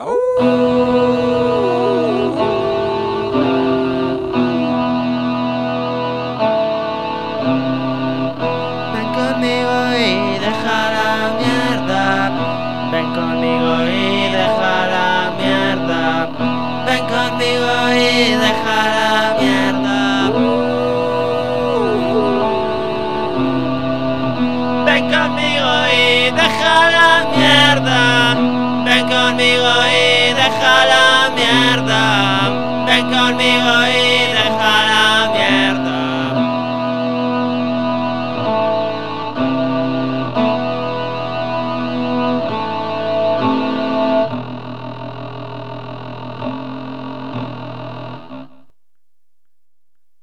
Ven conmigo y deja la mierda. Ven conmigo y deja la mierda. Ven conmigo y deja la mierda. Ven conmigo y deja la mierda. Ven conmigo y deja la mierda. Ven conmigo y